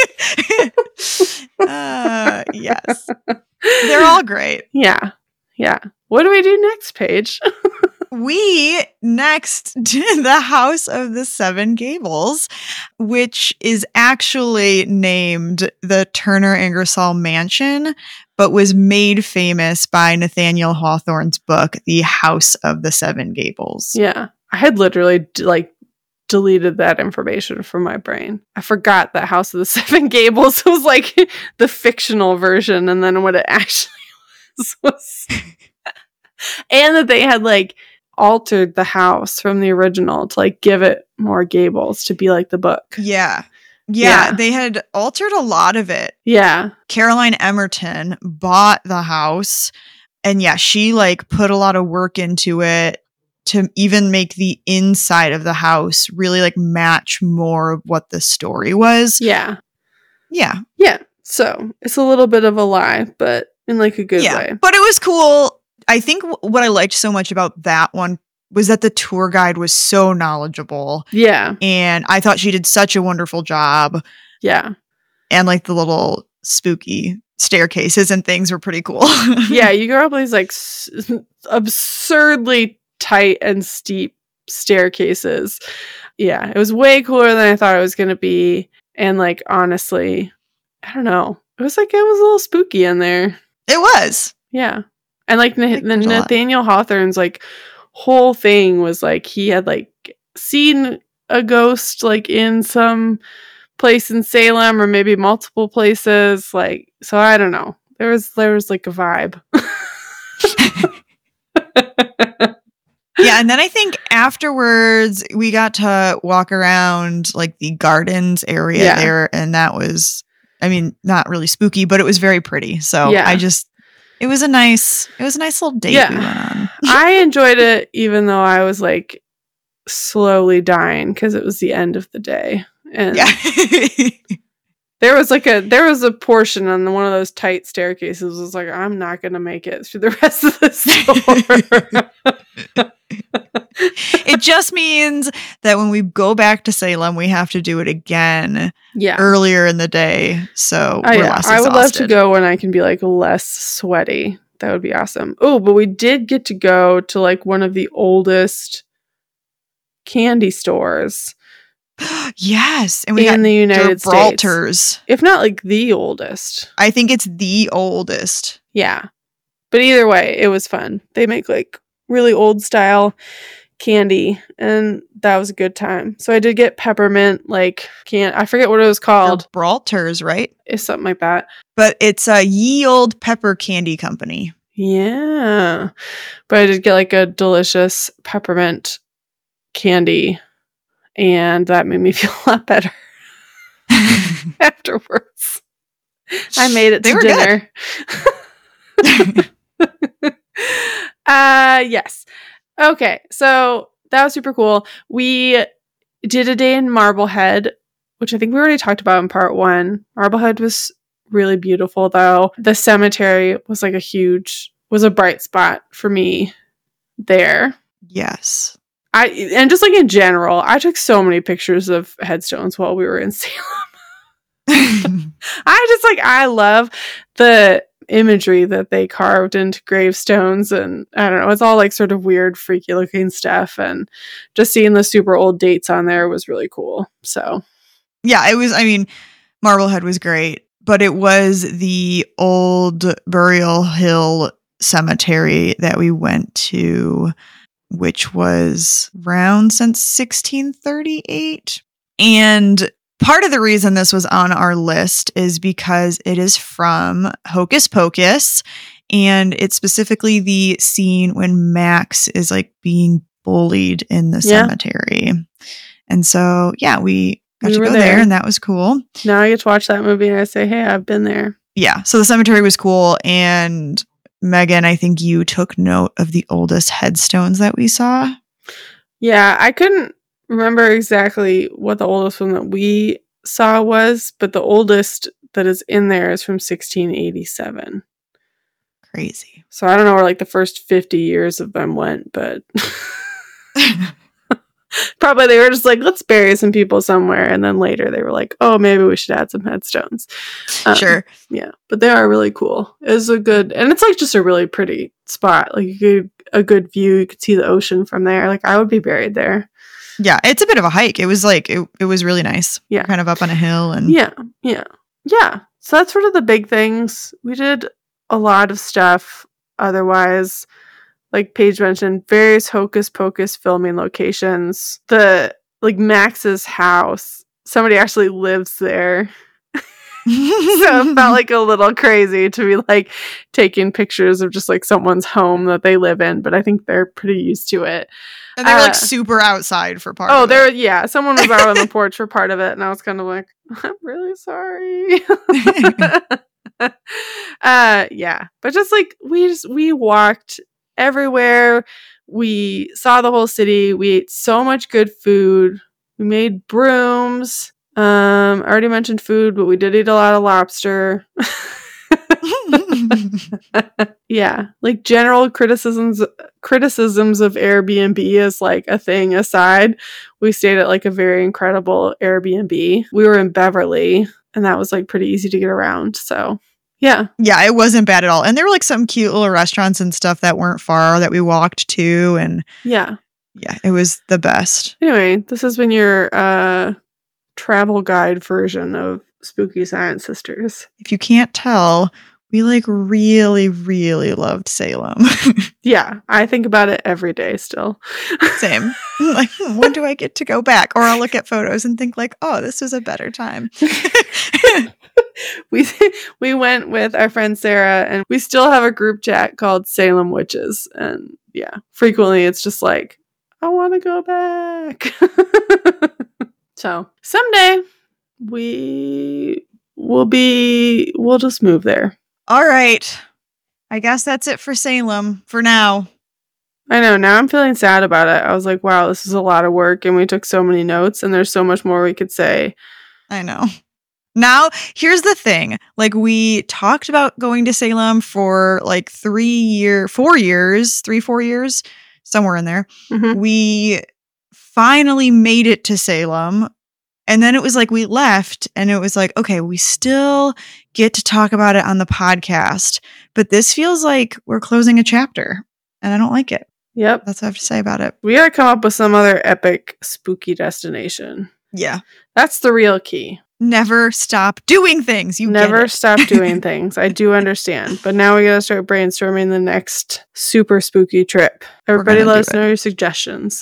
Yes. They're all great. Yeah. Yeah. What do we do next, Paige? We next did the House of the Seven Gables, which is actually named the Turner Ingersoll Mansion, but was made famous by Nathaniel Hawthorne's book, The House of the Seven Gables. Yeah. I had literally deleted that information from my brain. I forgot that House of the Seven Gables was like the fictional version, and then what it actually was and that they had like altered the house from the original to like give it more gables to be like the book. Yeah, Yeah. they had altered a lot of it. Yeah. Caroline Emerton bought the house, and yeah, she like put a lot of work into it to even make the inside of the house really like match more of what the story was. Yeah. Yeah. Yeah. So it's a little bit of a lie, but in like a good way. But it was cool. I think what I liked so much about that one was that the tour guide was so knowledgeable. Yeah. And I thought she did such a wonderful job. Yeah. And like the little spooky staircases and things were pretty cool. Yeah. You go up these like absurdly tight and steep staircases. Yeah. It was way cooler than I thought it was going to be. And like, honestly, I don't know. It was a little spooky in there. It was. Yeah. And like there's a lot. Nathaniel Hawthorne's like whole thing was like he had like seen a ghost like in some place in Salem or maybe multiple places. Like, so I don't know. There was like a vibe. Yeah, and then I think afterwards we got to walk around like the gardens area there, and that was, I mean, not really spooky, but it was very pretty. So Yeah. I just It was a nice little date we went on. I enjoyed it, even though I was like slowly dying because it was the end of the day. And there was a portion on one of those tight staircases was like, I'm not going to make it through the rest of the store. It just means that when we go back to Salem, we have to do it again earlier in the day. So we're less exhausted. I would love to go when I can be like less sweaty. That would be awesome. Oh, but we did get to go to like one of the oldest candy stores. Yes, and we in the United Gibraltar's. States, if not like the oldest. I think it's the oldest. Yeah, but either way, it was fun. They make like really old style candy, and that was a good time. So I did get peppermint, like I forget what it was called. Gibraltar's, right? It's something like that. But it's a ye old pepper candy company. Yeah, but I did get like a delicious peppermint candy. And that made me feel a lot better afterwards. I made it to dinner. Yes. Okay. So that was super cool. We did a day in Marblehead, which I think we already talked about in part 1. Marblehead was really beautiful, though. The cemetery was like was a bright spot for me there. Yes. And just like in general, I took so many pictures of headstones while we were in Salem. I love the imagery that they carved into gravestones, and I don't know, it's all like sort of weird, freaky looking stuff, and just seeing the super old dates on there was really cool. So yeah, it was, I mean, Marblehead was great, but it was the old Burial Hill Cemetery that we went to, which was around since 1638. And part of the reason this was on our list is because it is from Hocus Pocus, and it's specifically the scene when Max is like being bullied in the cemetery. And so, yeah, we got to go there, and that was cool. Now I get to watch that movie and I say, hey, I've been there. Yeah, so the cemetery was cool, and Megan, I think you took note of the oldest headstones that we saw. Yeah, I couldn't remember exactly what the oldest one that we saw was, but the oldest that is in there is from 1687. Crazy. So I don't know where like the first 50 years of them went, but probably they were just like, let's bury some people somewhere. And then later they were like, oh, maybe we should add some headstones. Sure. Yeah, but they are really cool. It's and it's like just a really pretty spot. Like a good view. You could see the ocean from there. Like I would be buried there. Yeah, it's a bit of a hike. It was like, it was really nice. Yeah. Kind of up on a hill. And Yeah. So that's sort of the big things. We did a lot of stuff otherwise. Like Paige mentioned, various Hocus Pocus filming locations. Max's house. Somebody actually lives there. So it felt like a little crazy to be like taking pictures of just like someone's home that they live in, but I think they're pretty used to it. And they were like super outside for part of it. Someone was out on the porch for part of it, and I was kind of like, I'm really sorry. But just like we walked everywhere. We saw the whole city. We ate so much good food. We made brooms. I already mentioned food, but we did eat a lot of lobster. Yeah, like general criticisms of Airbnb as like a thing aside, we stayed at like a very incredible Airbnb. We were in Beverly, and that was like pretty easy to get around. So yeah, it wasn't bad at all. And there were like some cute little restaurants and stuff that weren't far that we walked to, and yeah, it was the best. Anyway, this has been your travel guide version of Spooky Science Sisters. If you can't tell, we like really, really loved Salem. Yeah, I think about it every day still. Same. Like, when do I get to go back? Or I'll look at photos and think like, oh, this was a better time. We went with our friend Sarah, and we still have a group chat called Salem Witches. And yeah, frequently it's just like, I want to go back. So someday we'll just move there. All right. I guess that's it for Salem for now. I know. Now I'm feeling sad about it. I was like, wow, this is a lot of work and we took so many notes and there's so much more we could say. I know. Now, here's the thing. Like, we talked about going to Salem for like 4 years, somewhere in there. Mm-hmm. We finally made it to Salem. And then it was like we left and it was like, okay, we still get to talk about it on the podcast. But this feels like we're closing a chapter and I don't like it. Yep. That's what I have to say about it. We got to come up with some other epic spooky destination. Yeah. That's the real key. Never stop doing things. You never get it. stop doing things. I do understand. But now we got to start brainstorming the next super spooky trip. Everybody let us know your suggestions.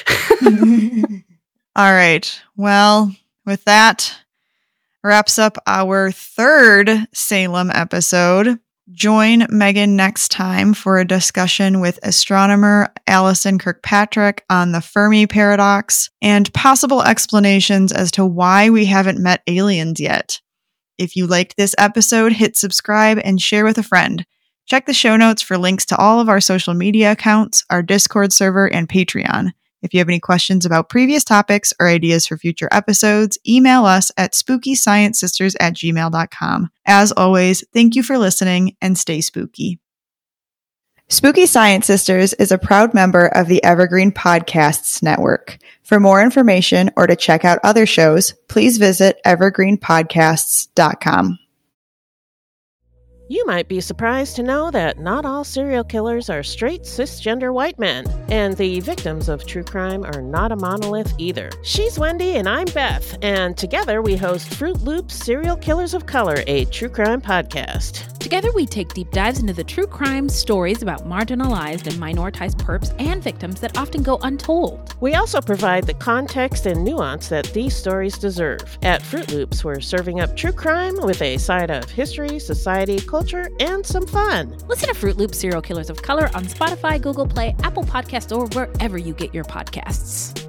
All right. Well, with that wraps up our 3rd Salem episode. Join Megan next time for a discussion with astronomer Alison Kirkpatrick on the Fermi paradox and possible explanations as to why we haven't met aliens yet. If you liked this episode, hit subscribe and share with a friend. Check the show notes for links to all of our social media accounts, our Discord server, and Patreon. If you have any questions about previous topics or ideas for future episodes, email us at spookysciencesisters@gmail.com. As always, thank you for listening and stay spooky. Spooky Science Sisters is a proud member of the Evergreen Podcasts Network. For more information or to check out other shows, please visit evergreenpodcasts.com. You might be surprised to know that not all serial killers are straight cisgender white men, and the victims of true crime are not a monolith either. She's Wendy and I'm Beth, and together we host Fruit Loops Serial Killers of Color, a true crime podcast. Together we take deep dives into the true crime stories about marginalized and minoritized perps and victims that often go untold. We also provide the context and nuance that these stories deserve. At Fruit Loops, we're serving up true crime with a side of history, society, culture, and some fun. Listen to Fruit Loops Serial Killers of Color on Spotify, Google Play, Apple Podcasts, or wherever you get your podcasts.